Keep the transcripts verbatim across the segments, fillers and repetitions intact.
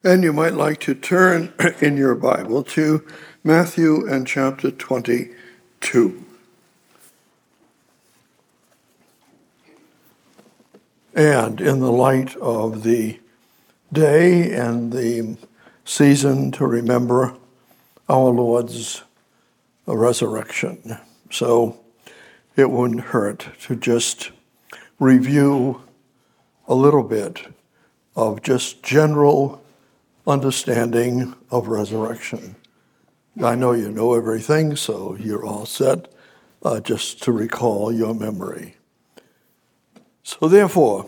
And you might like to turn in your Bible to Matthew and chapter twenty-two. And in the light of the day and the season to remember our Lord's resurrection. So it wouldn't hurt to just review a little bit of just general understanding of resurrection. I know you know everything, so you're all set, uh, just to recall your memory. So therefore,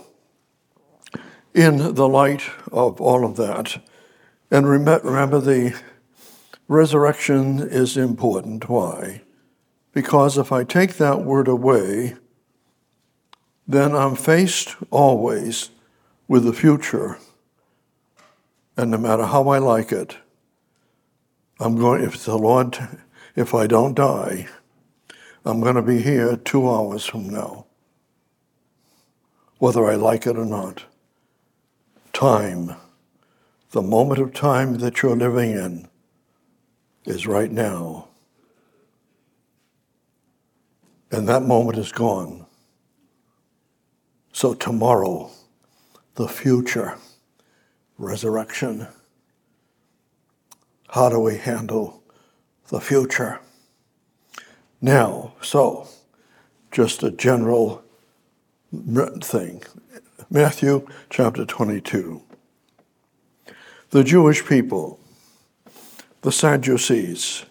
in the light of all of that, and rem- remember the resurrection is important. Why? Because if I take that word away, then I'm faced always with the future. And no matter how I like it, I'm going, if the Lord, if I don't die, I'm going to be here two hours from now, whether I like it or not. Time, the moment of time that you're living in, is right now. And that moment is gone. So tomorrow, the future, resurrection. How do we handle the future? Now, so, just a general thing. Matthew chapter twenty-two. The Jewish people, the Sadducees,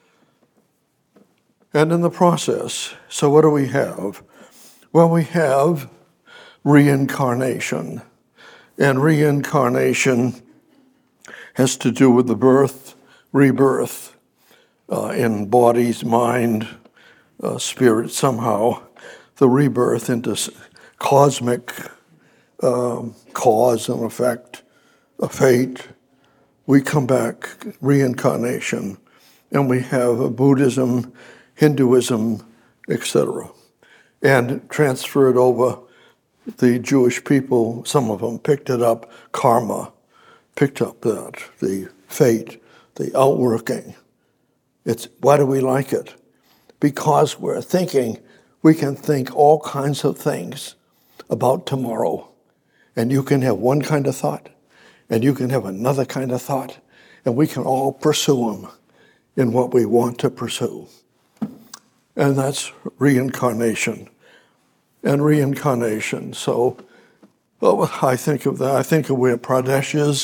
and in the process, so what do we have? Well, we have reincarnation. And reincarnation has to do with the birth, rebirth uh, in bodies, mind, uh, spirit, somehow, the rebirth into cosmic um, cause and effect, a fate. We come back, reincarnation, and we have Buddhism, Hinduism, et cetera, and transfer it over. The Jewish people, some of them picked it up, karma, picked up that, the fate, the outworking. It's, why do we like it? Because we're thinking, we can think all kinds of things about tomorrow. And you can have one kind of thought, and you can have another kind of thought, and we can all pursue them in what we want to pursue. And that's reincarnation. And reincarnation. So, well, I think of that. I think of where Pradesh is.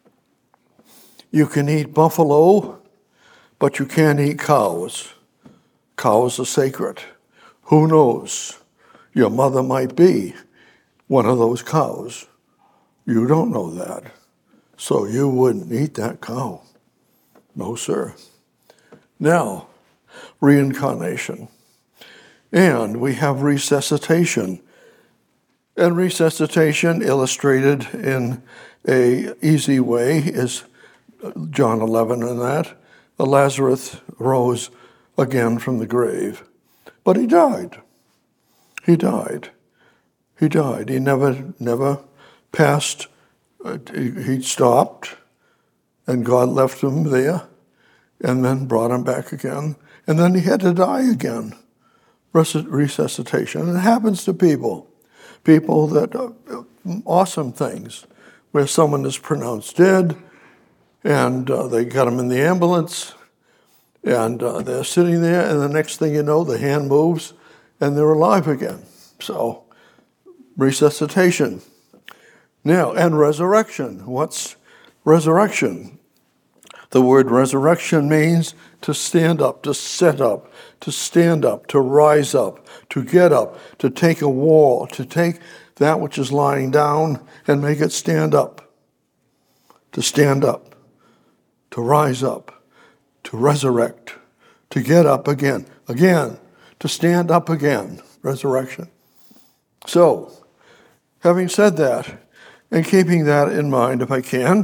You can eat buffalo, but you can't eat cows. Cows are sacred. Who knows? Your mother might be one of those cows. You don't know that. So you wouldn't eat that cow. No, sir. Now, reincarnation. And we have resuscitation. And resuscitation, illustrated in a easy way, is John eleven and that. Lazarus rose again from the grave. But he died. He died. He died. He never, never passed. Uh, he, he stopped, and God left him there, and then brought him back again. And then he had to die again. Resuscitation. And it happens to people. People that, uh, awesome things, where someone is pronounced dead, and uh, they got them in the ambulance, and uh, they're sitting there, and the next thing you know, the hand moves, and they're alive again. So, resuscitation. Now, and resurrection. What's resurrection? The word resurrection means to stand up, to sit up, to stand up, to rise up, to get up, to take a wall, to take that which is lying down and make it stand up. To stand up, to rise up, to resurrect, to get up again, again, to stand up again, resurrection. So, having said that, and keeping that in mind if I can,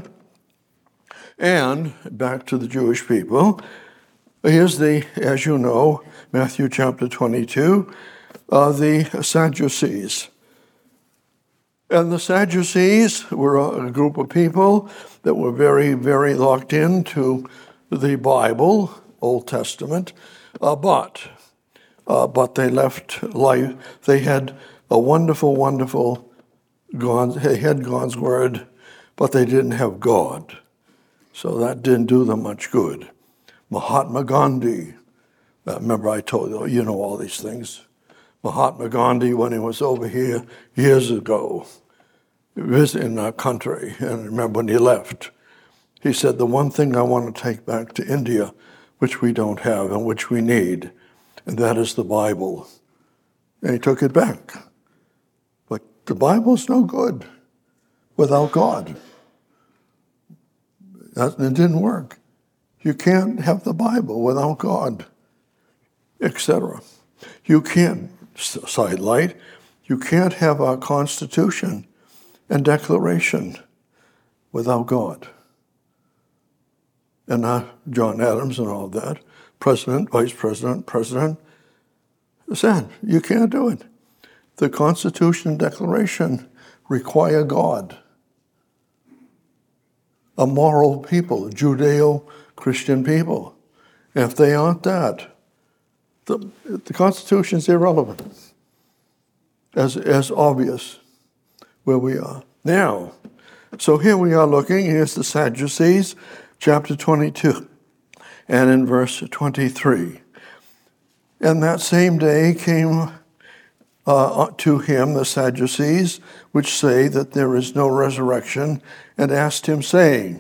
and back to the Jewish people, here's the, as you know, Matthew chapter twenty-two, uh, the Sadducees. And the Sadducees were a group of people that were very, very locked into the Bible, Old Testament, uh, but uh, but they left life. They had a wonderful, wonderful God. They had God's word, but they didn't have God, so that didn't do them much good. Mahatma Gandhi. Uh, remember, I told you, you know all these things. Mahatma Gandhi, when he was over here years ago, visiting our country, and remember when he left, he said, the one thing I want to take back to India, which we don't have and which we need, and that is the Bible. And he took it back. But the Bible's no good without God. That, it didn't work. You can't have the Bible without God, et cetera. You can't, sidelight, you can't have our Constitution and Declaration without God. And not John Adams and all that, president, vice president, president, said, you can't do it. The Constitution and Declaration require God. A moral people, Judeo-Christian people. And if they aren't that, the, the Constitution is irrelevant, as, as obvious where we are. Now, so here we are looking, here's the Sadducees, chapter twenty-two, and in verse twenty-three. And that same day came uh, to him the Sadducees, which say that there is no resurrection, and asked him, saying,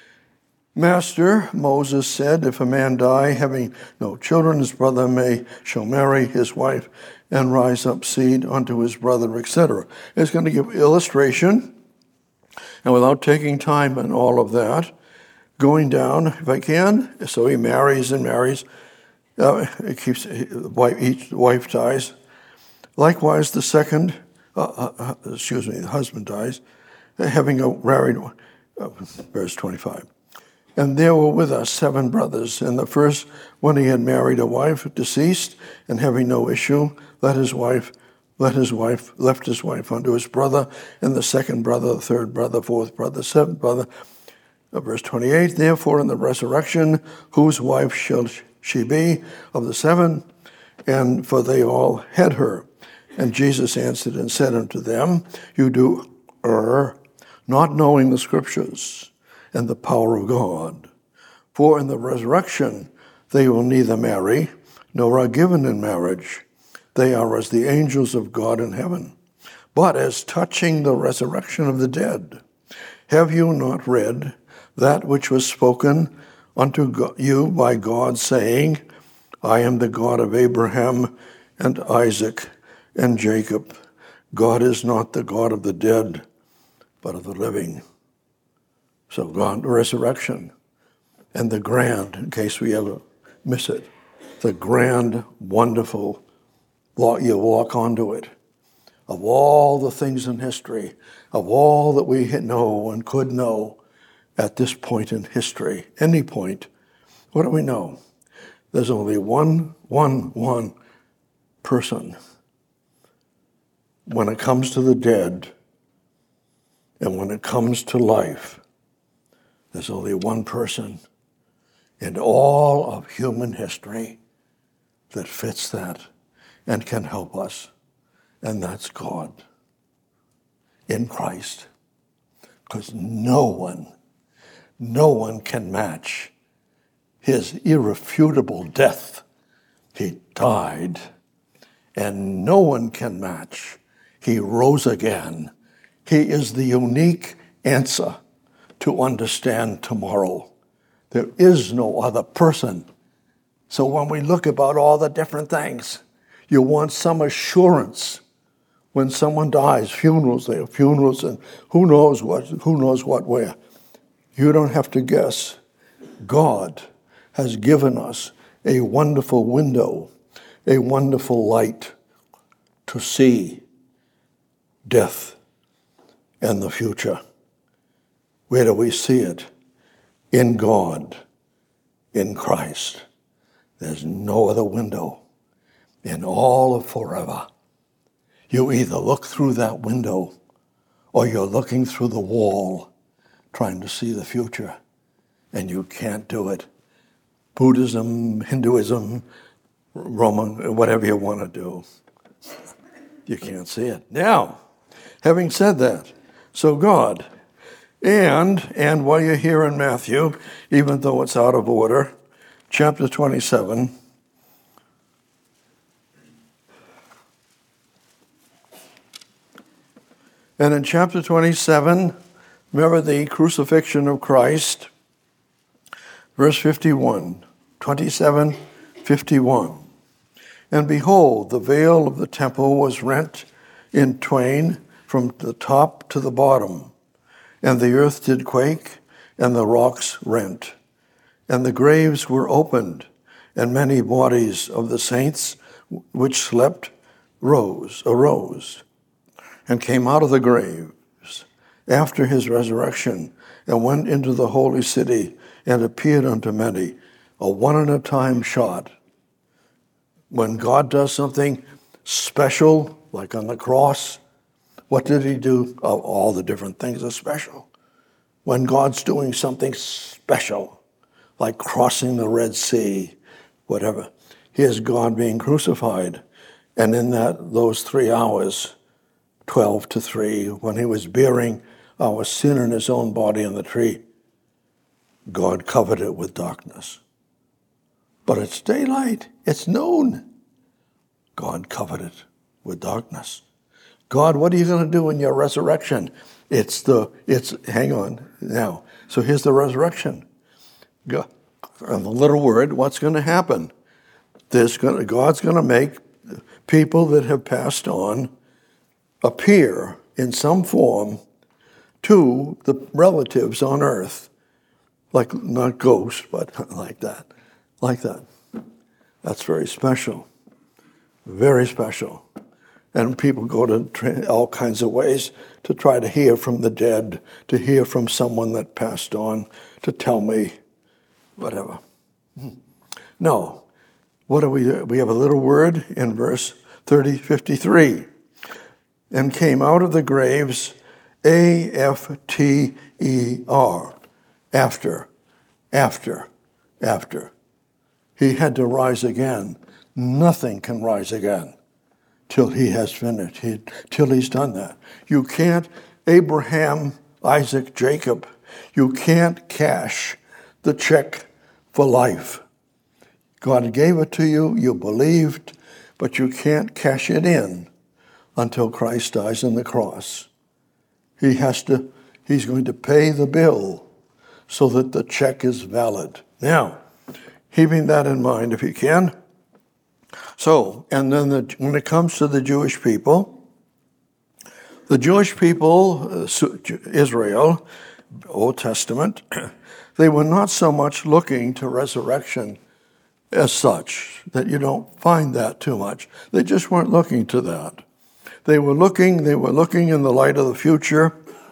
Master, Moses said, if a man die having no children, his brother may shall marry his wife and rise up seed unto his brother, et cetera. It's going to give illustration, and without taking time and all of that, going down, if I can, so he marries and marries. Uh, it keeps wife, each wife dies. Likewise, the second, uh, uh, excuse me, the husband dies, having a married, uh, verse twenty-five. And there were with us seven brothers. And the first, when he had married a wife, deceased, and having no issue, let his wife, let his wife, left his wife unto his brother, and the second brother, the third brother, fourth brother, seventh brother. Uh, verse twenty-eight, therefore in the resurrection, whose wife shall she be of the seven? And for they all had her. And Jesus answered and said unto them, you do err, not knowing the Scriptures and the power of God. For in the resurrection they will neither marry, nor are given in marriage. They are as the angels of God in heaven. But as touching the resurrection of the dead, have you not read that which was spoken unto you by God, saying, I am the God of Abraham and Isaac and Jacob. God is not the God of the dead, but of the living. So God, the resurrection, and the grand, in case we ever miss it, the grand, wonderful, you walk onto it, of all the things in history, of all that we know and could know at this point in history, any point, what do we know? There's only one, one, one person when it comes to the dead and when it comes to life. There's only one person in all of human history that fits that and can help us, and that's God in Christ. Because no one, no one can match his irrefutable death. He died, and no one can match. He rose again. He is the unique answer to understand tomorrow. There is no other person. So when we look about all the different things, you want some assurance. When someone dies, funerals, they have funerals, and who knows what, who knows what, where. You don't have to guess. God has given us a wonderful window, a wonderful light to see death and the future. Where do we see it? In God, in Christ. There's no other window in all of forever. You either look through that window or you're looking through the wall trying to see the future, and you can't do it. Buddhism, Hinduism, Roman, whatever you want to do. You can't see it. Now, having said that, so God, and, and while you're here in Matthew, even though it's out of order, chapter twenty-seven, and in chapter twenty-seven, remember the crucifixion of Christ, verse fifty-one, twenty-seven, fifty-one. And behold, the veil of the temple was rent in twain from the top to the bottom, and the earth did quake, and the rocks rent, and the graves were opened, and many bodies of the saints which slept rose, arose, and came out of the graves after his resurrection, and went into the holy city, and appeared unto many, a one-at-a-time shot. When God does something special, like on the cross, what did he do? Oh, all the different things are special. When God's doing something special, like crossing the Red Sea, whatever, here's God being crucified. And in that those three hours, twelve to three, when he was bearing our sin in his own body on the tree, God covered it with darkness. But it's daylight. It's noon. God covered it with darkness. God, what are you going to do in your resurrection? It's the, it's, hang on now. So here's the resurrection. God, and the little word, what's going to happen? There's going to, God's going to make people that have passed on appear in some form to the relatives on earth. Like, not ghosts, but like that. Like that. That's very special. Very special. And people go to tra- all kinds of ways to try to hear from the dead, to hear from someone that passed on, to tell me whatever. No. What do we do? We have a little word in verse thirty, fifty-three. And came out of the graves, A F T E R. After, after, after. He had to rise again. Nothing can rise again till he has finished, he, till he's done that. You can't, Abraham, Isaac, Jacob, you can't cash the check for life. God gave it to you, you believed, but you can't cash it in until Christ dies on the cross. He has to, he's going to pay the bill so that the check is valid. Now, keeping that in mind if you can. So, and then the, when it comes to the Jewish people, the Jewish people, Israel, Old Testament, they were not so much looking to resurrection as such, that you don't find that too much. They just weren't looking to that. They were looking, they were looking in the light of the future,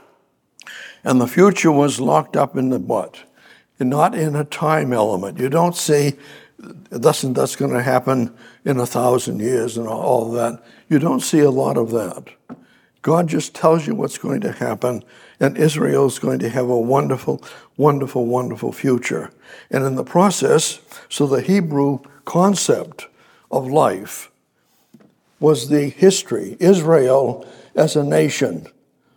and the future was locked up in the what? Not in a time element. You don't see this and that's going to happen in a thousand years and all that. You don't see a lot of that. God just tells you what's going to happen, and Israel's going to have a wonderful, wonderful, wonderful future. And in the process, so the Hebrew concept of life was the history. Israel as a nation.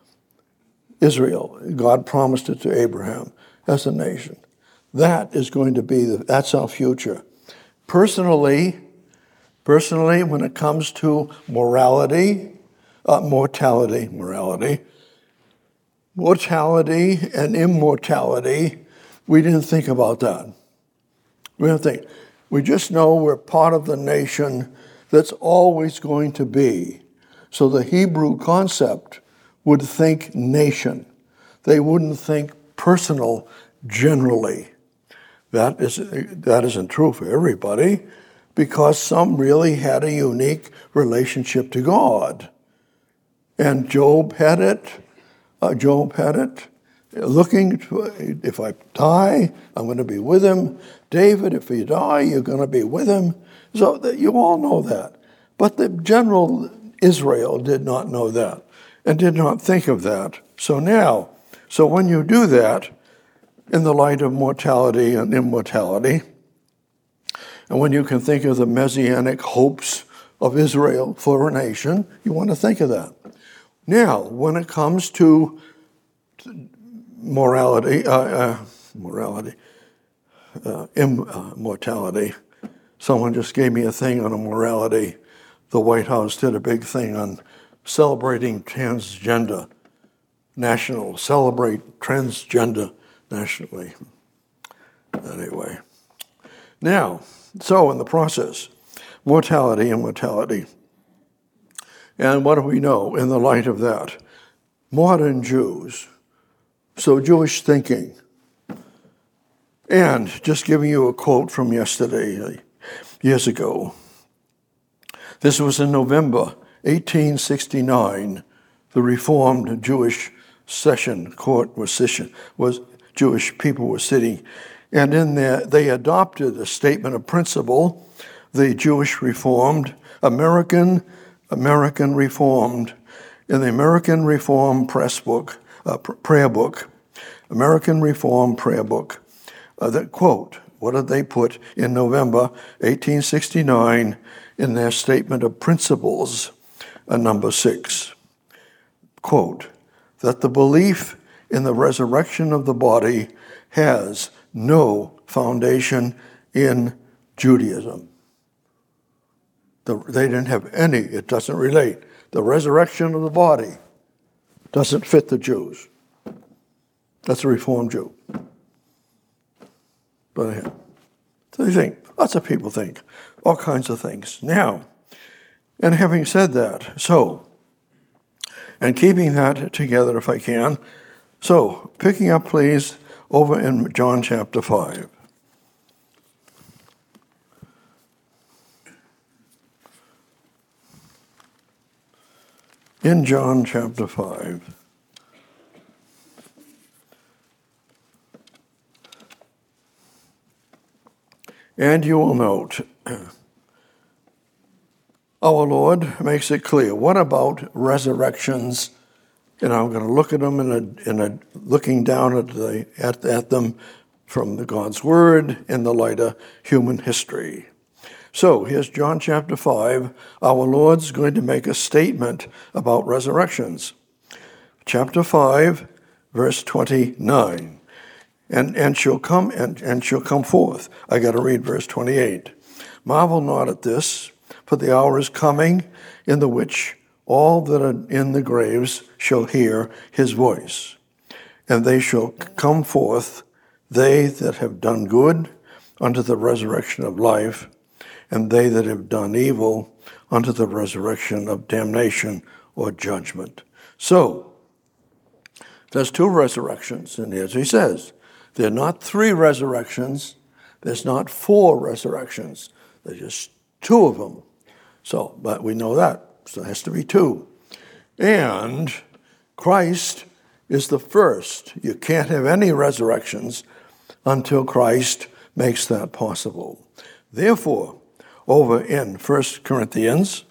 Israel, God promised it to Abraham as a nation. That is going to be, the, that's our future. Personally, personally, when it comes to morality, uh, mortality, morality, mortality and immortality, we didn't think about that. We didn't think. We just know we're part of the nation that's always going to be. So the Hebrew concept would think nation. They wouldn't think personal generally. That is, that isn't true for everybody, because some really had a unique relationship to God. And Job had it. Uh, Job had it. Looking, to, if I die, I'm going to be with him. David, if you die, you're going to be with him. So that you all know that. But the general Israel did not know that. and did not think of that. So now, so when you do that, in the light of mortality and immortality, and when you can think of the messianic hopes of Israel for a nation, you want to think of that. Now, when it comes to morality, uh, uh, morality, uh, immortality, someone just gave me a thing on a morality. The White House did a big thing on celebrating transgender, national, celebrate transgender nationally. Anyway. Now, so in the process, mortality and mortality. And what do we know in the light of that? Modern Jews, so Jewish thinking. And just giving you a quote from yesterday, years ago. This was in November eighteen sixty-nine. The Reformed Jewish session court was session was Jewish people were sitting, and in there they adopted a statement of principle. The Jewish Reformed American American Reformed in the American Reformed Press Book uh, Prayer Book, American Reformed Prayer Book. Uh, that quote, what did they put in November eighteen sixty-nine in their statement of principles, uh, number six? Quote, that the belief in the resurrection of the body has no foundation in Judaism. The, they didn't have any, it doesn't relate. The resurrection of the body doesn't fit the Jews. That's a Reformed Jew. But so they think, lots of people think, all kinds of things. Now, and having said that, so, and keeping that together if I can, so picking up please over in John chapter five. In John chapter five. And you will note, our Lord makes it clear. What about resurrections? And I'm going to look at them in a, in a looking down at the at, at them from the God's Word in the light of human history. So here's John chapter five. Our Lord's going to make a statement about resurrections. Chapter five, verse twenty-nine. And and she'll come and, and she'll come forth. I got to read verse twenty-eight. Marvel not at this, for the hour is coming in the which all that are in the graves shall hear his voice, and they shall come forth, they that have done good, unto the resurrection of life, and they that have done evil, unto the resurrection of damnation or judgment. So, there's two resurrections, and as he says, there are not three resurrections, there's not four resurrections, there's just two of them. So, but we know that, so it has to be two. And Christ is the first. You can't have any resurrections until Christ makes that possible. Therefore, over in First Corinthians,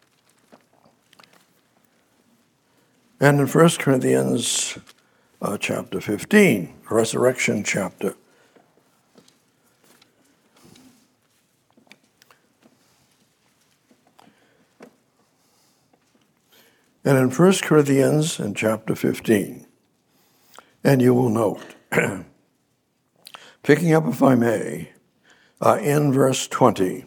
and in First Corinthians uh, chapter fifteen, resurrection chapter, and in First Corinthians in chapter fifteen, and you will note, picking up, if I may, uh, in verse twenty,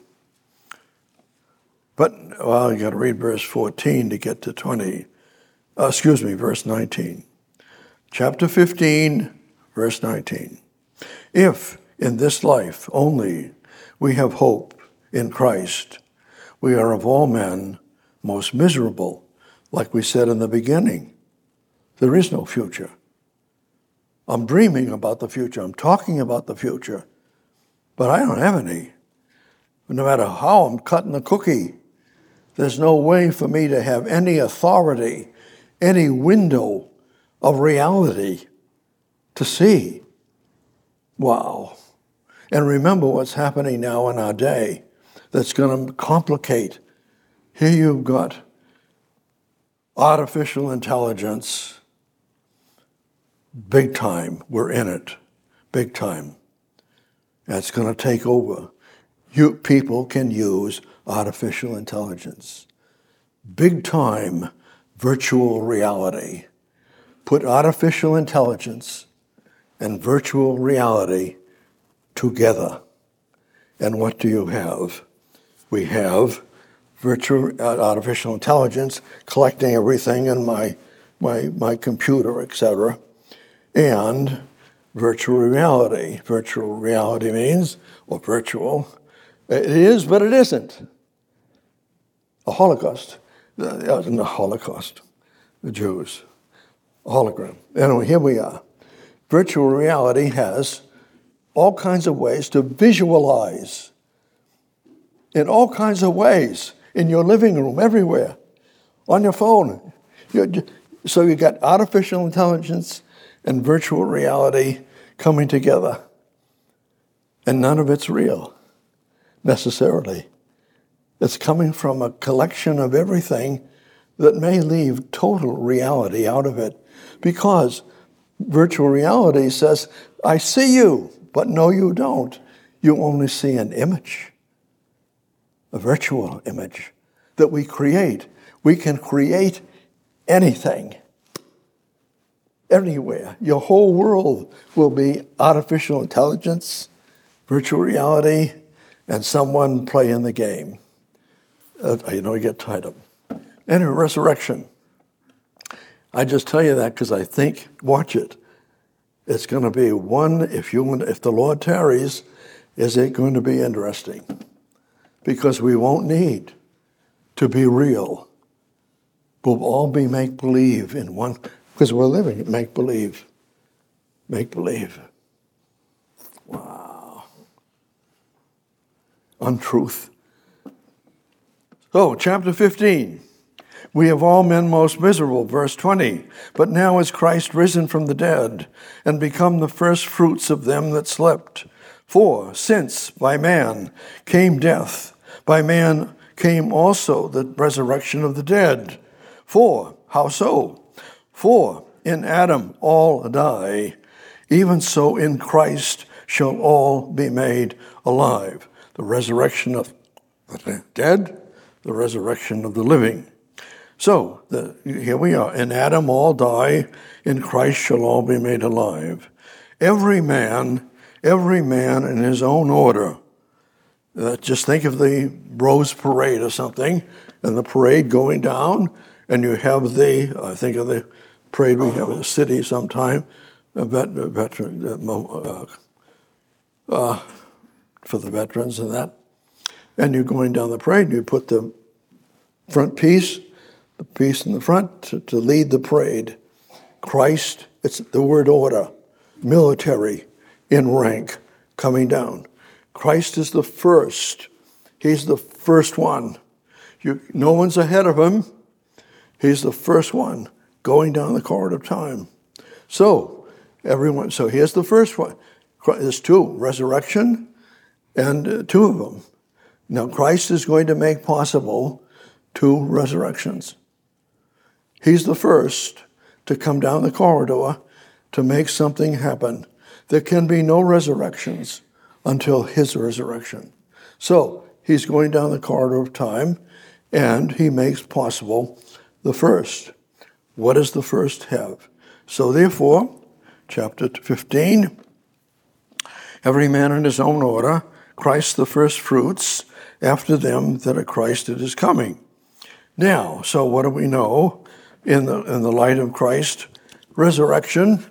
but, well, you got to read verse fourteen to get to twenty, uh, excuse me, verse nineteen. Chapter fifteen, verse nineteen. If in this life only we have hope in Christ, we are of all men most miserable. Like we said in the beginning, there is no future. I'm dreaming about the future. I'm talking about the future, but I don't have any. No matter how I'm cutting the cookie, there's no way for me to have any authority, any window of reality to see. Wow. And remember what's happening now in our day that's going to complicate. Here you've got artificial intelligence, big time. We're in it, big time. That's going to take over. You people can use artificial intelligence. Big time virtual reality. Put artificial intelligence and virtual reality together. And what do you have? We have virtual uh, artificial intelligence collecting everything in my my my computer, et cetera, and virtual reality. Virtual reality means, or virtual, it is, but it isn't. A Holocaust, uh, in the Holocaust, the Jews, a hologram. Anyway, here we are. Virtual reality has all kinds of ways to visualize, in all kinds of ways, in your living room, everywhere, on your phone. So you got artificial intelligence and virtual reality coming together. And none of it's real, necessarily. It's coming from a collection of everything that may leave total reality out of it. Because virtual reality says, I see you, but no, you don't. You only see an image, a virtual image that we create. We can create anything, anywhere. Your whole world will be artificial intelligence, virtual reality, and someone playing the game. Uh, you know, you get tied up. And resurrection. I just tell you that because I think, watch it. It's going to be one, if you if the Lord tarries, is it going to be interesting? Because we won't need to be real. We'll all be make-believe in one, because we're living make-believe. Make-believe. Wow. Untruth. So, chapter fifteen. We have all been most miserable, verse twenty. But now is Christ risen from the dead, and become the first fruits of them that slept. For since by man came death, by man came also the resurrection of the dead. For, how so? For in Adam all die, even so in Christ shall all be made alive. The resurrection of the dead, the resurrection of the living. So, the, here we are. In Adam all die, in Christ shall all be made alive. Every man, every man in his own order. Uh, just think of the Rose Parade or something, and the parade going down, and you have the, I think of the parade we have in the city sometime, a vet, a veteran, uh, uh, for the veterans and that. And you're going down the parade, and you put the front piece, the piece in the front to, to lead the parade. Christ, it's the word order, military, in rank, coming down. Christ is the first. He's the first one. You, no one's ahead of him. He's the first one going down the corridor of time. So, everyone, so here's the first one. There's two, resurrection and uh, two of them. Now, Christ is going to make possible two resurrections. He's the first to come down the corridor to make something happen. There can be no resurrections until his resurrection. So he's going down the corridor of time, and he makes possible the first. What does the first have? So therefore, chapter fifteen, every man in his own order, Christ the first fruits, after them that are Christ it is coming. Now, so what do we know in the in the light of Christ? Resurrection,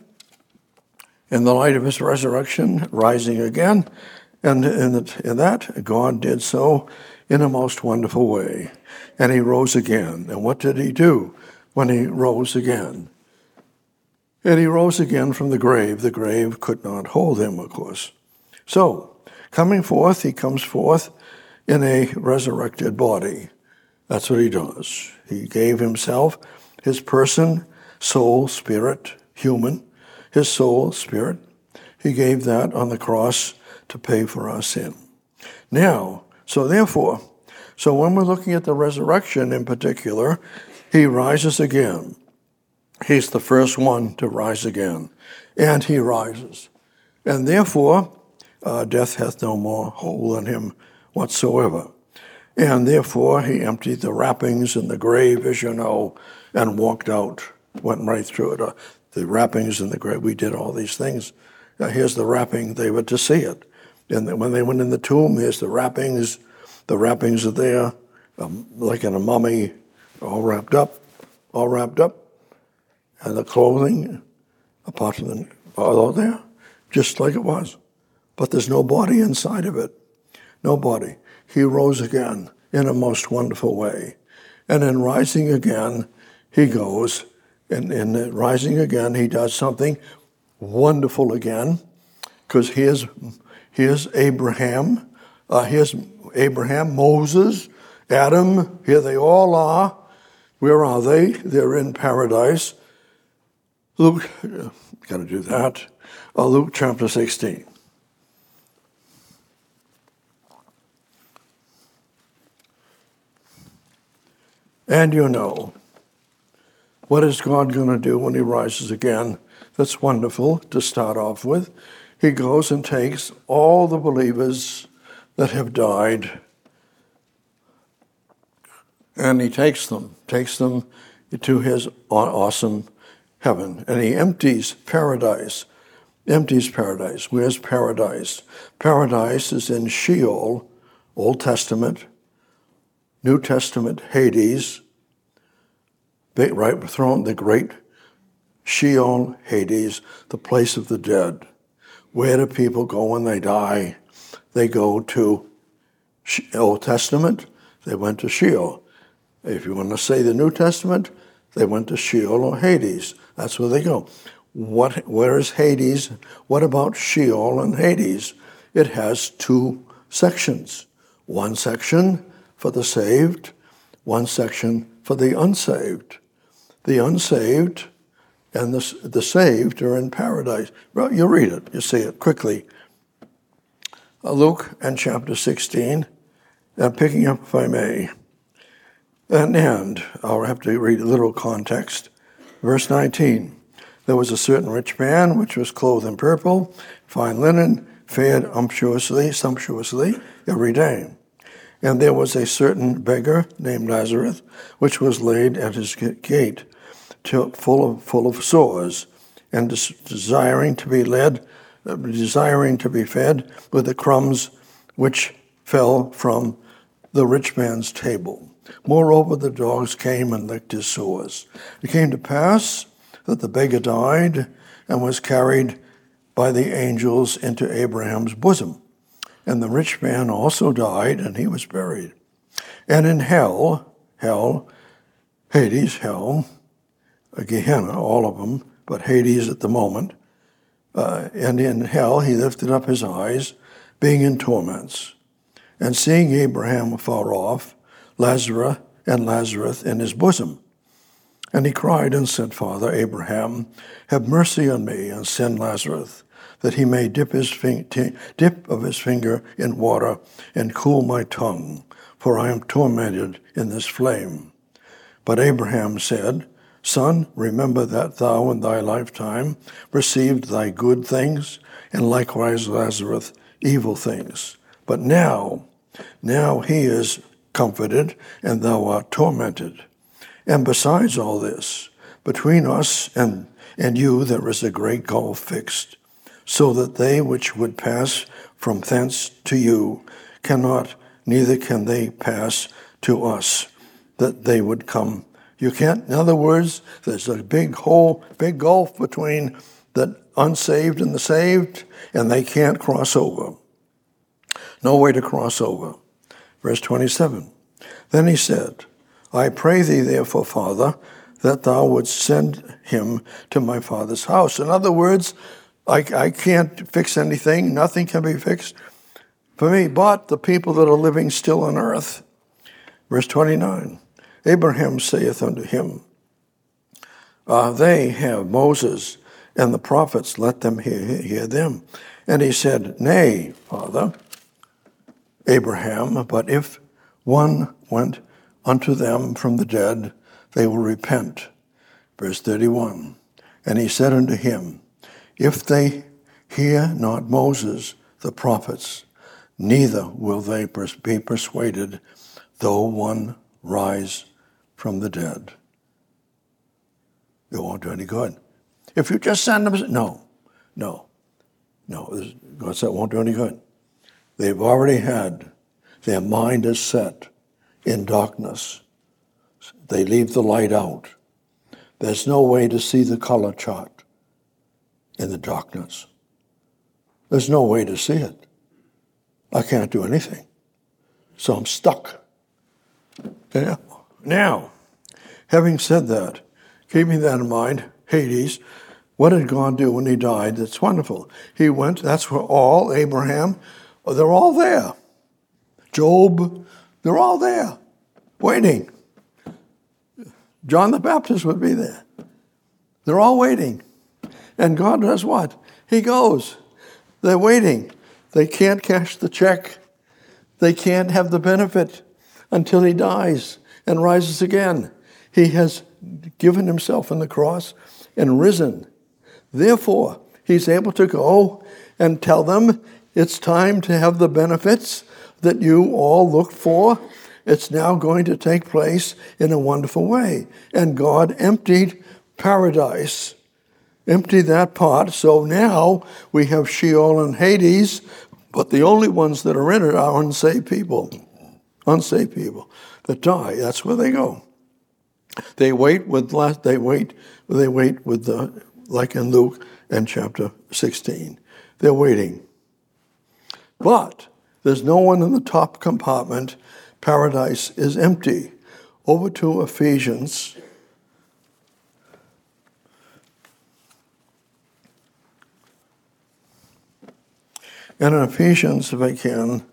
in the light of his resurrection, rising again, and in, the, in that, God did so in a most wonderful way. And he rose again. And what did he do when he rose again? And he rose again from the grave. The grave could not hold him, of course. So, coming forth, he comes forth in a resurrected body. That's what he does. He gave himself, his person, soul, spirit, human, his soul, spirit. He gave that on the cross to pay for our sin. Now, so therefore, so when we're looking at the resurrection in particular, He rises again. He's the first one to rise again. And he rises. And therefore, uh, death hath no more hold on him whatsoever. And therefore, he emptied the wrappings in the grave, as you know, and walked out, went right through it. Uh, the wrappings in the grave, we did all these things. Uh, here's the wrapping, they were to see it. And when they went in the tomb, here's the wrappings. The wrappings are there, um, like in a mummy, all wrapped up, all wrapped up. And the clothing, apart from the, all there, just like it was. But there's no body inside of it. No body. He rose again in a most wonderful way. And in rising again, he goes, and in rising again, he does something wonderful again, because here's, here's Abraham, uh, here's Abraham, Moses, Adam, here they all are. Where are they? They're in paradise. Luke, got to do that. Uh, Luke chapter sixteen. And you know, what is God going to do when he rises again? That's wonderful to start off with. He goes and takes all the believers that have died, and he takes them, takes them to his awesome heaven. And he empties paradise, empties paradise. Where's paradise? Paradise is in Sheol, Old Testament, New Testament, Hades, right throne, the great Sheol, Hades, the place of the dead. Where do people go when they die? They go to Old Testament, they went to Sheol. If you want to say the New Testament, they went to Sheol or Hades. That's where they go. What? Where is Hades? What about Sheol and Hades? It has two sections. One section for the saved, one section for the unsaved. The unsaved and the, the saved are in paradise. Well, you read it, you see it quickly. Uh, Luke and chapter sixteen, uh, picking up if I may. And, and I'll have to read a little context. Verse nineteen, there was a certain rich man which was clothed in purple, fine linen, fared umptuously, sumptuously every day. And there was a certain beggar named Lazarus, which was laid at his gate, till, full of full of sores, and des- desiring to be led, uh, desiring to be fed with the crumbs which fell from the rich man's table. Moreover, the dogs came and licked his sores. It came to pass that the beggar died and was carried by the angels into Abraham's bosom. And the rich man also died, and he was buried. And in hell, hell, Hades, hell, Gehenna, all of them, but Hades at the moment, uh, and in hell he lifted up his eyes, being in torments. And seeing Abraham afar off, Lazarus and Lazarus in his bosom. And he cried and said, Father Abraham, have mercy on me, and send Lazarus, that he may dip his fin- t- dip of his finger in water and cool my tongue, for I am tormented in this flame. But Abraham said, Son, remember that thou in thy lifetime received thy good things, and likewise Lazarus evil things. But now, now he is comforted, and thou art tormented. And besides all this, between us and, and you there is a great gulf fixed, so that they which would pass from thence to you cannot, neither can they pass to us, that they would come. You can't, in other words, there's a big hole, big gulf between the unsaved and the saved, and they can't cross over. No way to cross over. Verse twenty-seven, then he said, I pray thee therefore, Father, that thou wouldst send him to my father's house. In other words, I, I can't fix anything. Nothing can be fixed for me but the people that are living still on earth. Verse twenty-nine, Abraham saith unto him, uh, they have Moses and the prophets, let them hear, hear them. And he said, Nay, Father Abraham, but if one went unto them from the dead, they will repent. Verse thirty-one, and he said unto him, if they hear not Moses, the prophets, neither will they be persuaded, though one rise from the dead. It won't do any good. If you just send them, no, no, no, God said it won't do any good. They've already had, their mind is set in darkness. They leave the light out. There's no way to see the color chart in the darkness. There's no way to see it. I can't do anything. So I'm stuck. Yeah. Now, having said that, keeping that in mind, Hades, what did God do when he died? That's wonderful. He went, that's where all, Abraham, they're all there. Job, they're all there, waiting. John the Baptist would be there. They're all waiting. And God does what? He goes. They're waiting. They can't cash the check. They can't have the benefit until he dies and rises again. He has given himself on the cross and risen. Therefore, he's able to go and tell them it's time to have the benefits that you all looked for. It's now going to take place in a wonderful way. And God emptied paradise, emptied that part. So now we have Sheol and Hades, but the only ones that are in it are unsaved people. Unsaved people that die. That's where they go. They wait with they wait they wait with the like in Luke and chapter sixteen. They're waiting. But there's no one in the top compartment. Paradise is empty. Over to Ephesians. And in Ephesians, if I can,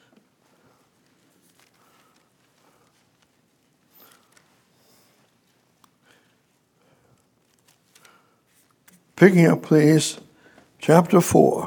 picking up, please, chapter four.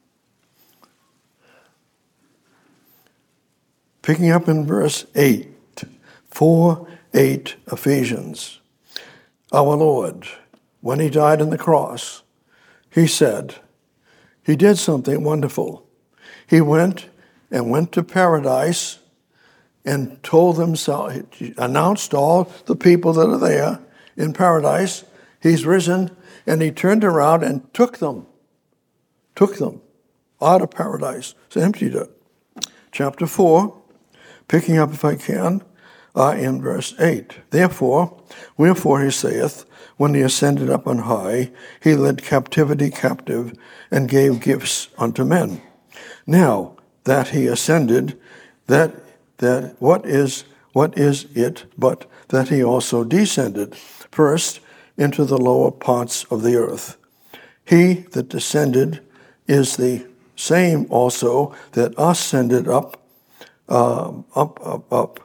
Picking up in verse eight. four, eight, Ephesians. Our Lord, when he died on the cross, he said, he did something wonderful. He went and went to paradise and told them, so, he announced all the people that are there in paradise, he's risen, and he turned around and took them, took them out of paradise, so emptied it. Chapter four, picking up if I can, uh, in verse eight. Therefore, wherefore he saith, when he ascended up on high, he led captivity captive and gave gifts unto men. Now that he ascended, that that what is what is it but that he also descended first into the lower parts of the earth? He that descended is the same also that ascended up, uh, up, up, up,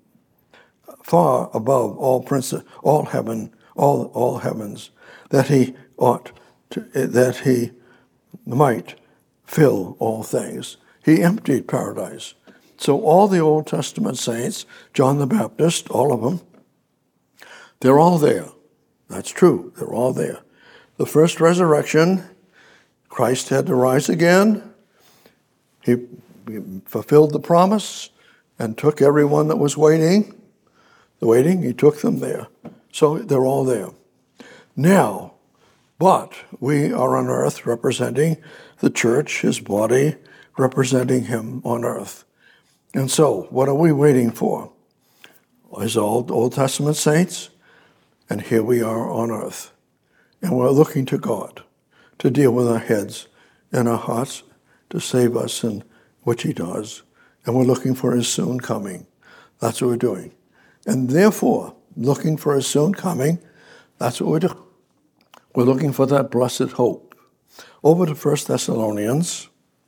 far above all princes, all heaven, all all heavens, that he ought to, that he might fill all things. He emptied paradise. So all the Old Testament saints, John the Baptist, all of them, they're all there. That's true. They're all there. The first resurrection, Christ had to rise again. He fulfilled the promise and took everyone that was waiting. The waiting, he took them there. So they're all there. Now, but we are on earth representing the church, his body, representing him on earth. And so, what are we waiting for? His old Old Testament saints, and here we are on earth. And we're looking to God to deal with our heads and our hearts, to save us, in which he does. And we're looking for his soon coming. That's what we're doing. And therefore, looking for his soon coming, that's what we're doing. We're looking for that blessed hope. Over to First Thessalonians.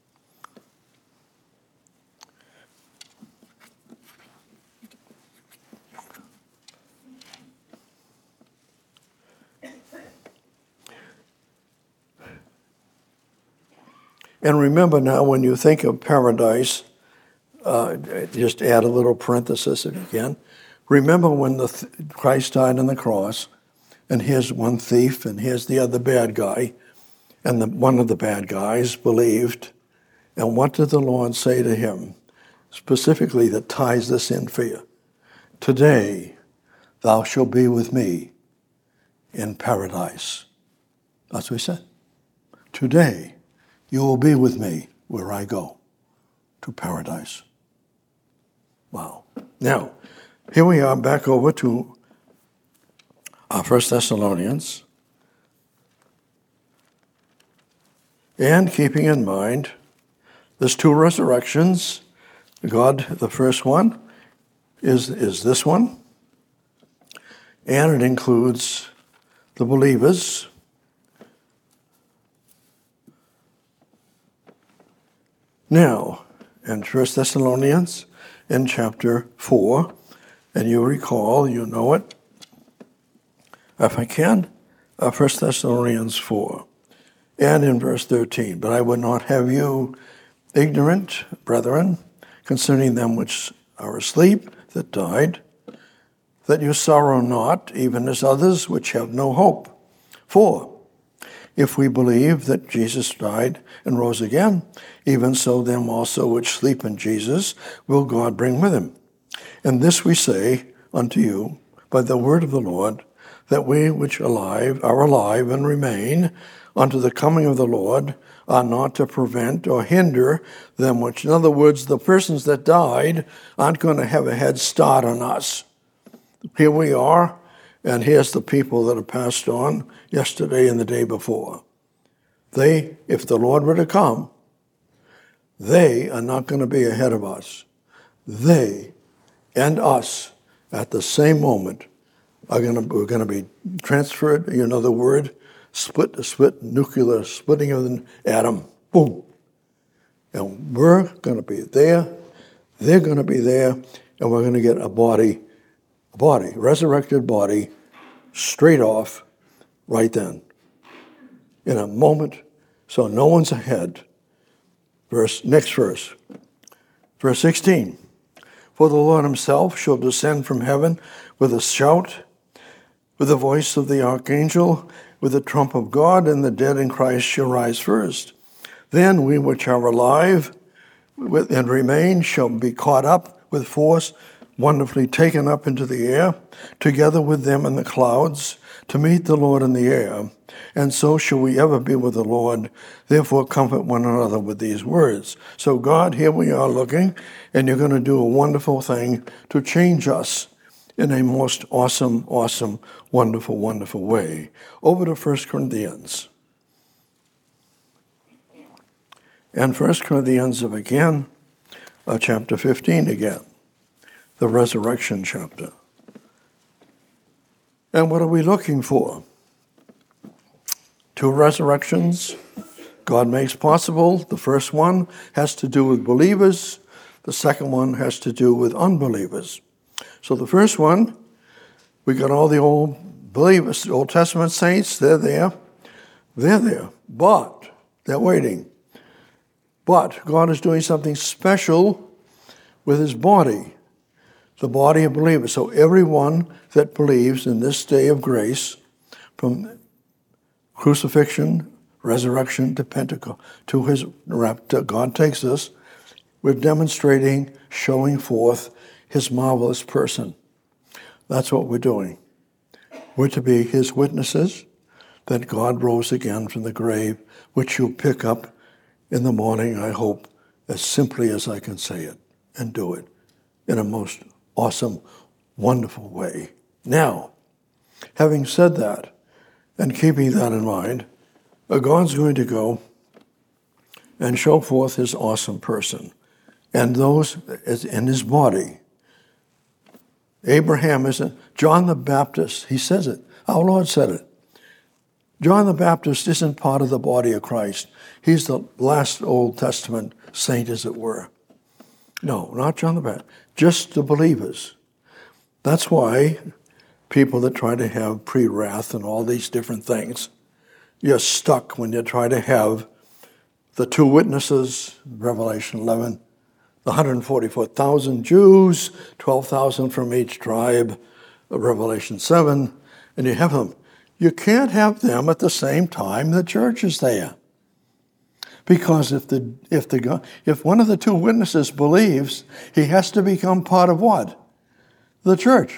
And remember now, when you think of paradise, uh, just add a little parenthesis if you can. Remember when the th- Christ died on the cross, and here's one thief, and here's the other bad guy, and the, one of the bad guys believed. And what did the Lord say to him, specifically that ties this in for you? Today, thou shalt be with me in paradise. That's what he said. Today, you will be with me where I go, to paradise. Wow. Now, here we are back over to our First Thessalonians. And keeping in mind, there's two resurrections. God, the first one, is, is this one. And it includes the believers. Now, in First Thessalonians, in chapter four, and you recall, you know it, if I can, uh, First Thessalonians four, and in verse thirteen, but I would not have you ignorant, brethren, concerning them which are asleep, that died, that you sorrow not, even as others which have no hope. For if we believe that Jesus died and rose again, even so them also which sleep in Jesus will God bring with him. And this we say unto you by the word of the Lord, that we which alive are alive and remain unto the coming of the Lord are not to prevent or hinder them which, in other words, the persons that died aren't going to have a head start on us. Here we are, and here's the people that have passed on yesterday and the day before. They, if the Lord were to come, they are not going to be ahead of us. They and us at the same moment are going to, we're going to be transferred, you know the word, split, split, nuclear splitting of an atom, boom. And we're going to be there, they're going to be there, and we're going to get a body, a body, resurrected body, straight off, right then. In a moment, so no one's ahead. Verse, next verse, verse sixteen. For the Lord himself shall descend from heaven with a shout, with the voice of the archangel, with the trump of God, and the dead in Christ shall rise first. Then we which are alive and remain shall be caught up with force, wonderfully taken up into the air, together with them in the clouds, to meet the Lord in the air. And so shall we ever be with the Lord. Therefore comfort one another with these words. So God, here we are looking, and you're going to do a wonderful thing to change us in a most awesome, awesome, wonderful, wonderful way. Over to First Corinthians. And First Corinthians again, uh, chapter fifteen again, the resurrection chapter. And what are we looking for? Two resurrections God makes possible. The first one has to do with believers. The second one has to do with unbelievers. So the first one, we got all the old believers, the Old Testament saints, they're there. They're there, but they're waiting. But God is doing something special with his body, the body of believers. So everyone that believes in this day of grace, from crucifixion, resurrection to Pentecost, to his rapture, God takes us, we're demonstrating, showing forth his marvelous person. That's what we're doing. We're to be his witnesses that God rose again from the grave, which you'll pick up in the morning, I hope, as simply as I can say it, and do it in a most awesome, wonderful way. Now, having said that, and keeping that in mind, God's going to go and show forth his awesome person and those in his body. Abraham isn't, John the Baptist, he says it. Our Lord said it. John the Baptist isn't part of the body of Christ. He's the last Old Testament saint, as it were. No, not John the Baptist, just the believers. That's why people that try to have pre-wrath and all these different things, you're stuck when you try to have the two witnesses, Revelation eleven, one hundred forty-four thousand Jews, twelve thousand from each tribe, Revelation seven, and you have them. You can't have them at the same time the church is there. Because if the if the if one of the two witnesses believes, he has to become part of what? The church.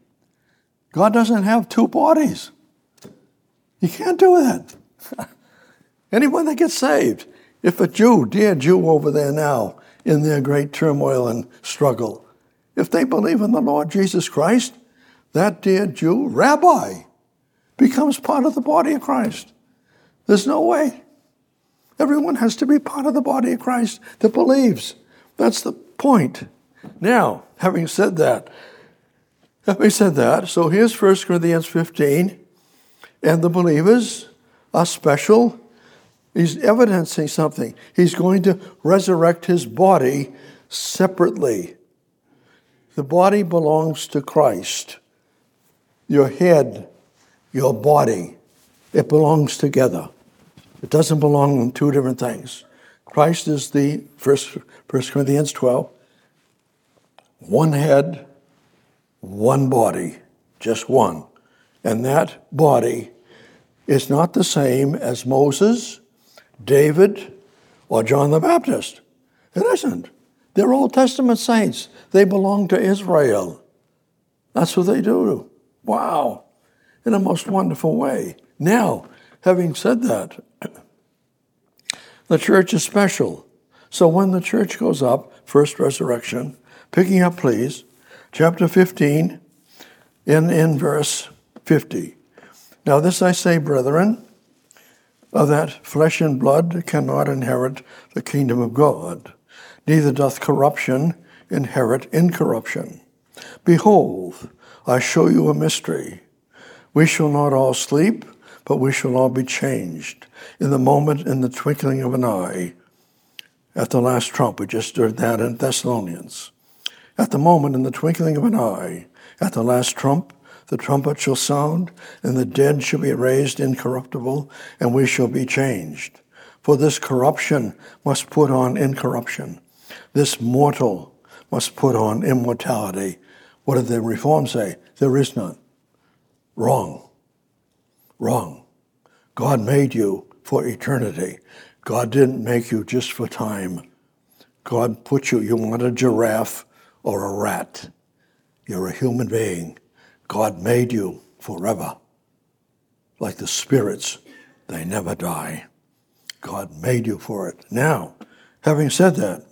God doesn't have two bodies. You can't do that. Anyone that gets saved, if a Jew, dear Jew over there now, in their great turmoil and struggle, if they believe in the Lord Jesus Christ, that dear Jew, rabbi, becomes part of the body of Christ. There's no way. Everyone has to be part of the body of Christ that believes. That's the point. Now, having said that, having said that, so here's First Corinthians fifteen, and the believers are special. He's evidencing something. He's going to resurrect his body separately. The body belongs to Christ. Your head, your body, it belongs together. It doesn't belong in two different things. Christ is the, First Corinthians twelve, one head, one body, just one. And that body is not the same as Moses, David, or John the Baptist. It isn't. They're Old Testament saints. They belong to Israel. That's what they do. Wow. In a most wonderful way. Now, having said that, the church is special. So when the church goes up, first resurrection, picking up, please, chapter fifteen, in, in verse fifty. Now this I say, brethren, of that flesh and blood cannot inherit the kingdom of God, neither doth corruption inherit incorruption. Behold, I show you a mystery. We shall not all sleep, but we shall all be changed in the moment, in the twinkling of an eye, at the last trump. We just heard that in Thessalonians. At the moment, in the twinkling of an eye, at the last trump, the trumpet shall sound, and the dead shall be raised incorruptible, and we shall be changed. For this corruption must put on incorruption. This mortal must put on immortality. What did the Reform say? There is none. Wrong. Wrong. God made you for eternity. God didn't make you just for time. God put you, you want a giraffe or a rat. You're a human being. God made you forever. Like the spirits, they never die. God made you for it. Now, having said that,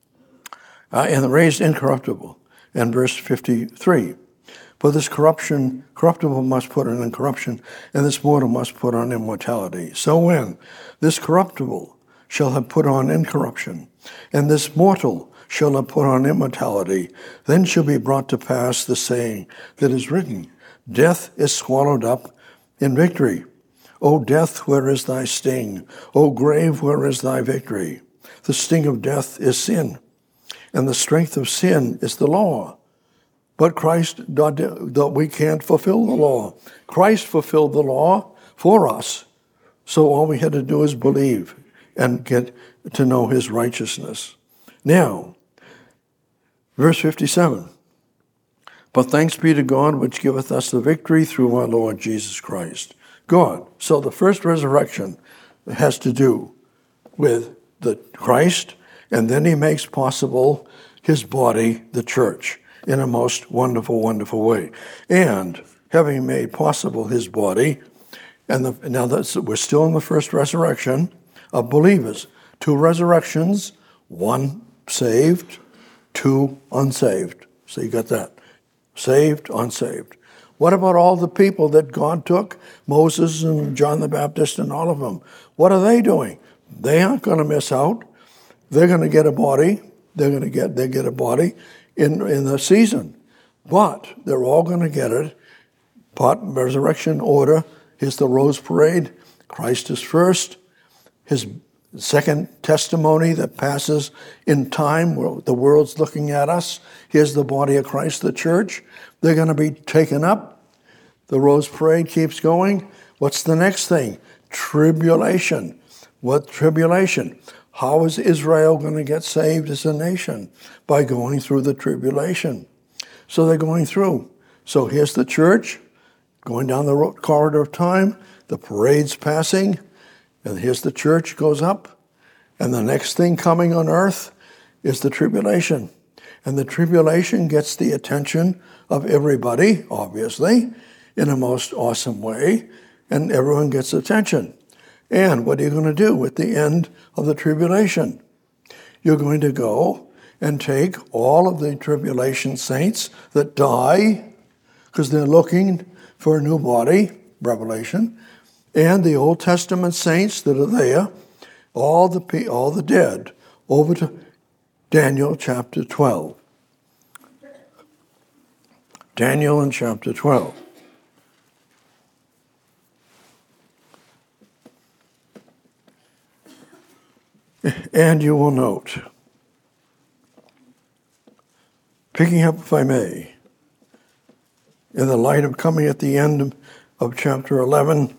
uh, and raised incorruptible, in verse fifty-three, for this corruption, corruptible must put on incorruption, and this mortal must put on immortality. So when this corruptible shall have put on incorruption, and this mortal shall have put on immortality, then shall be brought to pass the saying that is written, death is swallowed up in victory. O death, where is thy sting? O grave, where is thy victory? The sting of death is sin, and the strength of sin is the law. But Christ, we can't fulfill the law. Christ fulfilled the law for us. So all we had to do is believe and get to know his righteousness. Now, verse fifty-seven. But thanks be to God, which giveth us the victory through our Lord Jesus Christ. God. So the first resurrection has to do with the Christ, and then he makes possible his body, the church, in a most wonderful, wonderful way. And having made possible his body, and the, now that's, we're still in the first resurrection of believers. Two resurrections, one saved, two unsaved. So you got that. Saved, unsaved. What about all the people that God took? Moses and John the Baptist and all of them. What are they doing? They aren't going to miss out. They're going to get a body. They're going to get they get a body in, in the season. But they're all going to get it. Part resurrection order. Here's the rose parade. Christ is first. His second testimony that passes in time, where the world's looking at us. Here's the body of Christ, the church. They're going to be taken up. The rose parade keeps going. What's the next thing? Tribulation. What tribulation? How is Israel going to get saved as a nation? By going through the tribulation. So they're going through. So here's the church going down the road, corridor of time. The parade's passing. And here's the church goes up. And the next thing coming on earth is the tribulation. And the tribulation gets the attention of everybody, obviously, in a most awesome way. And everyone gets attention. And what are you going to do at the end of the tribulation? You're going to go and take all of the tribulation saints that die, because they're looking for a new body, Revelation, and the Old Testament saints that are there, all the all the dead, over to Daniel chapter twelve. Daniel in chapter twelve. And you will note, picking up, if I may, in the light of coming at the end of, of chapter eleven,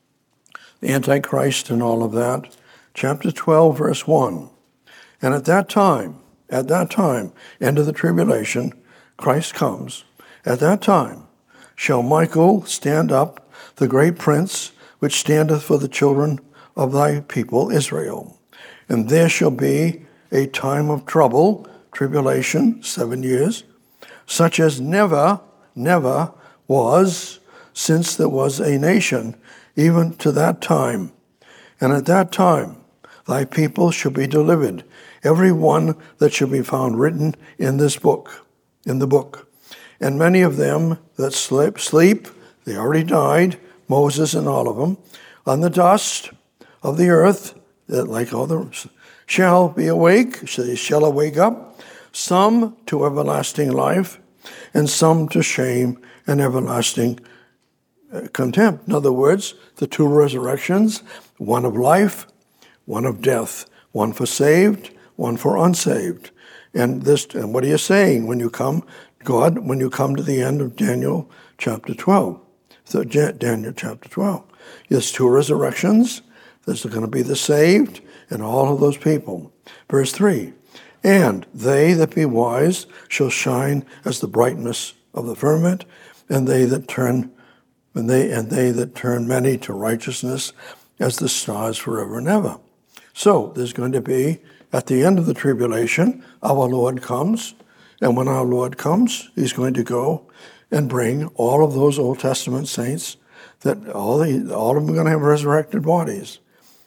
the Antichrist and all of that, chapter twelve, verse one. And at that time, at that time, end of the tribulation, Christ comes. At that time shall Michael stand up, the great prince, which standeth for the children of thy people Israel. And there shall be a time of trouble, tribulation, seven years, such as never, never was since there was a nation, even to that time. And at that time thy people shall be delivered, every one that shall be found written in this book, in the book. And many of them that sleep, sleep, they already died, Moses and all of them, on the dust of the earth, that like others, shall be awake, they shall awake up, some to everlasting life, and some to shame and everlasting contempt. In other words, the two resurrections, one of life, one of death, one for saved, one for unsaved. And this, and what are you saying when you come, God, when you come to the end of Daniel chapter twelve? So Daniel chapter twelve. There's two resurrections. There's going to be the saved and all of those people. Verse three, and they that be wise shall shine as the brightness of the firmament, and they that turn and they and they that turn many to righteousness as the stars forever and ever. So there's going to be, at the end of the tribulation, our Lord comes, and when our Lord comes, he's going to go and bring all of those Old Testament saints, that all the all of them are going to have resurrected bodies.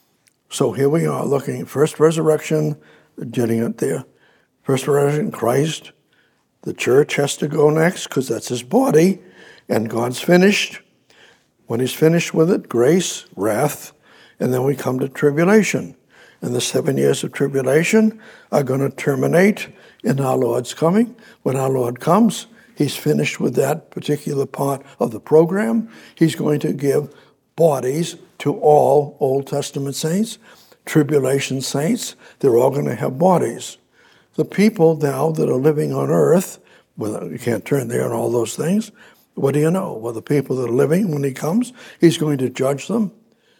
So here we are looking, first resurrection, getting it there. First resurrection, Christ. The church has to go next because that's his body, and God's finished. When he's finished with it, grace, wrath, and then we come to tribulation. And the seven years of tribulation are going to terminate in our Lord's coming. When our Lord comes, he's finished with that particular part of the program. He's going to give bodies to all Old Testament saints, tribulation saints. They're all going to have bodies. The people now that are living on earth, well, you can't turn there and all those things, what do you know? Well, the people that are living, when he comes, he's going to judge them.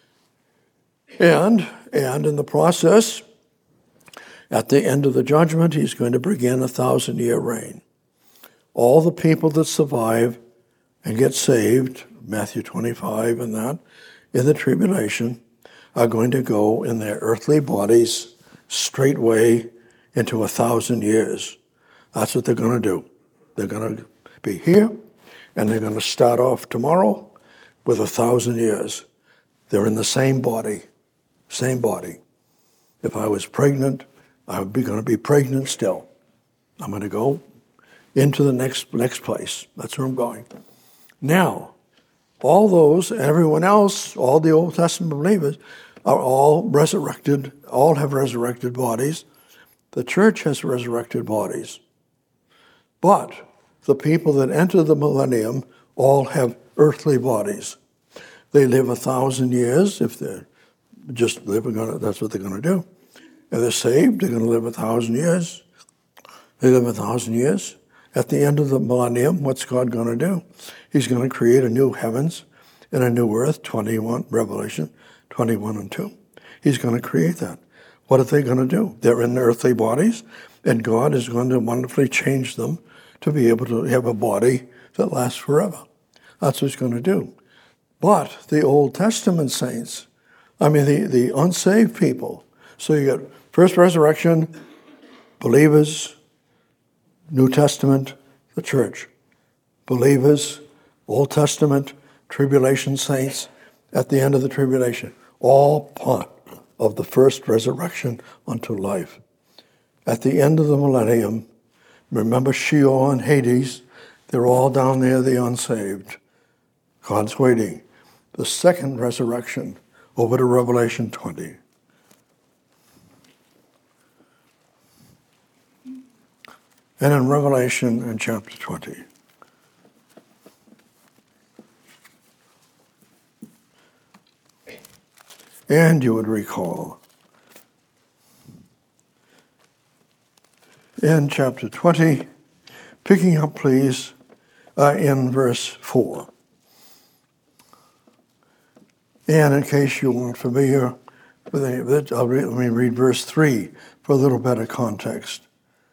And, and in the process, at the end of the judgment, he's going to begin a thousand-year reign. All the people that survive and get saved, Matthew twenty-five and that, in the tribulation, are going to go in their earthly bodies straightway into a thousand years. That's what they're going to do. They're going to be here, and they're going to start off tomorrow with a thousand years. They're in the same body, same body. If I was pregnant, I would be going to be pregnant still. I'm going to go into the next next place. That's where I'm going. Now, all those, everyone else, all the Old Testament believers are all resurrected, all have resurrected bodies. The church has resurrected bodies. But the people that enter the millennium all have earthly bodies. They live a thousand years if they're just living on it. That's what they're going to do. If they're saved, they're going to live a thousand years. They live a thousand years. At the end of the millennium, what's God going to do? He's going to create a new heavens and a new earth, twenty-one, Revelation twenty-one and two. He's going to create that. What are they going to do? They're in earthly bodies, and God is going to wonderfully change them to be able to have a body that lasts forever. That's what he's going to do. But the Old Testament saints, I mean the, the unsaved people, so you get first resurrection, believers, New Testament, the church. Believers, Old Testament, tribulation saints, at the end of the tribulation, all part of the first resurrection unto life. At the end of the millennium, remember Sheol and Hades, they're all down there, the unsaved. God's waiting. The second resurrection, over to Revelation twenty. And in Revelation in chapter twenty, and you would recall, in chapter twenty, picking up, please, uh, in verse four. And in case you weren't familiar with any of it, I'll read, let me read verse three for a little better context.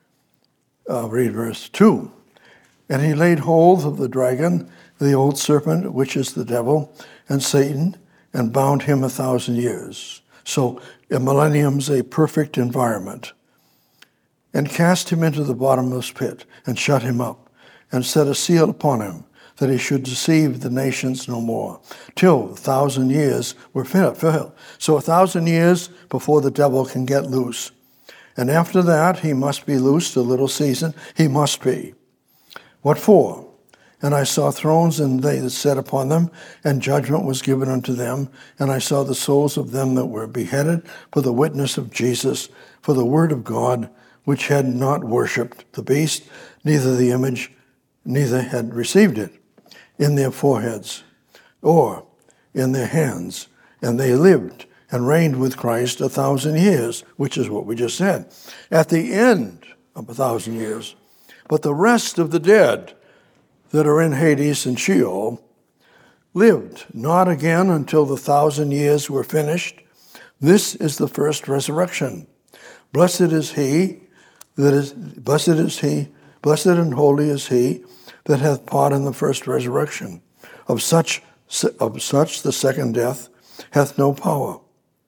I'll read verse two. And he laid hold of the dragon, the old serpent, which is the devil, and Satan, and bound him a thousand years. So a millennium's a perfect environment. And cast him into the bottomless pit, and shut him up, and set a seal upon him, that he should deceive the nations no more, till a thousand years were fulfilled. So a thousand years before the devil can get loose. And after that, he must be loosed a little season. He must be. What for? And I saw thrones, and they that sat upon them, and judgment was given unto them. And I saw the souls of them that were beheaded for the witness of Jesus, for the word of God, which had not worshipped the beast, neither the image, neither had received it in their foreheads or in their hands. And they lived and reigned with Christ a thousand years, which is what we just said, at the end of a thousand years. But the rest of the dead that are in Hades and Sheol lived not again until the thousand years were finished. This is the first resurrection. Blessed is he that is, blessed is he, blessed and holy is he that hath part in the first resurrection. Of such, of such the second death hath no power.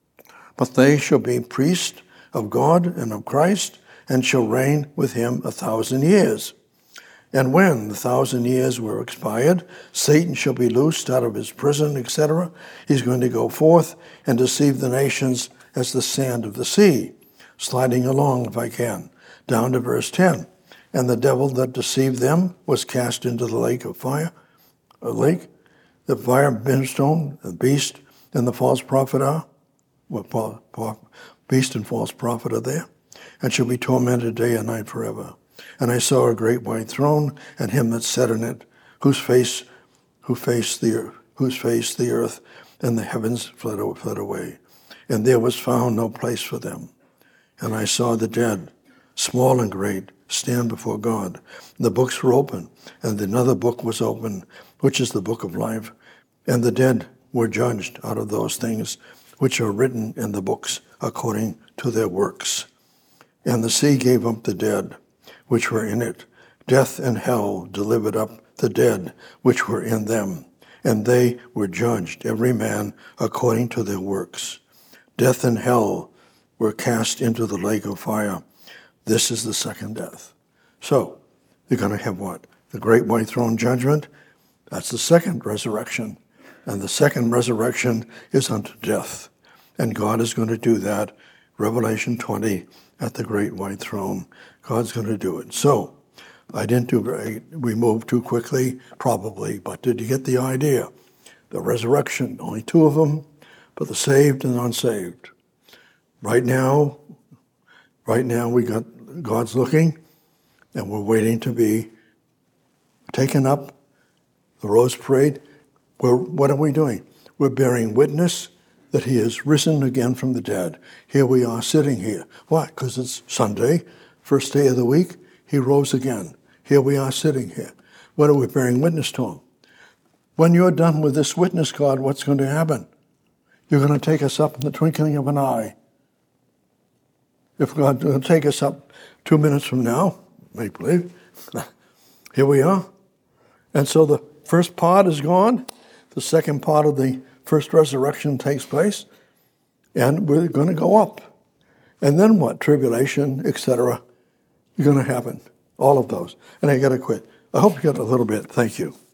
But they shall be priests of God and of Christ, and shall reign with him a thousand years. And when the thousand years were expired, Satan shall be loosed out of his prison, et cetera. He's going to go forth and deceive the nations as the sand of the sea, sliding along, if I can, down to verse ten. And the devil that deceived them was cast into the lake of fire, a lake, the fire, brimstone, the beast, and the false prophet are. Well, beast and false prophet are there, and shall be tormented day and night forever. And I saw a great white throne, and him that sat in it, whose face, who faced the earth, whose face the earth and the heavens fled, fled away, and there was found no place for them. And I saw the dead, small and great, stand before God. The books were open, and another book was open, which is the book of life. And the dead were judged out of those things which are written in the books according to their works. And the sea gave up the dead which were in it. Death and hell delivered up the dead which were in them. And they were judged, every man according to their works. Death and hell were cast into the lake of fire. This is the second death. So, you're going to have what? The great white throne judgment. That's the second resurrection. And the second resurrection is unto death. And God is going to do that, Revelation twenty, at the great white throne. God's going to do it. So, I didn't do very, we moved too quickly, probably, but did you get the idea? The resurrection, only two of them, but the saved and unsaved. Right now, right now we got, God's looking, and we're waiting to be taken up, the Rose Parade. We're, what are we doing? We're bearing witness that he is risen again from the dead. Here we are sitting here. Why? Because it's Sunday, first day of the week. He rose again. Here we are sitting here. What are we bearing witness to him? When you're done with this witness, God, what's going to happen? You're going to take us up in the twinkling of an eye. if God will take us up two minutes from now, make believe, here we are. And so the first part is gone. The second part of the first resurrection takes place. And we're going to go up. And then what? Tribulation, et cetera, are going to happen. All of those. And I got to quit. I hope you got a little bit. Thank you.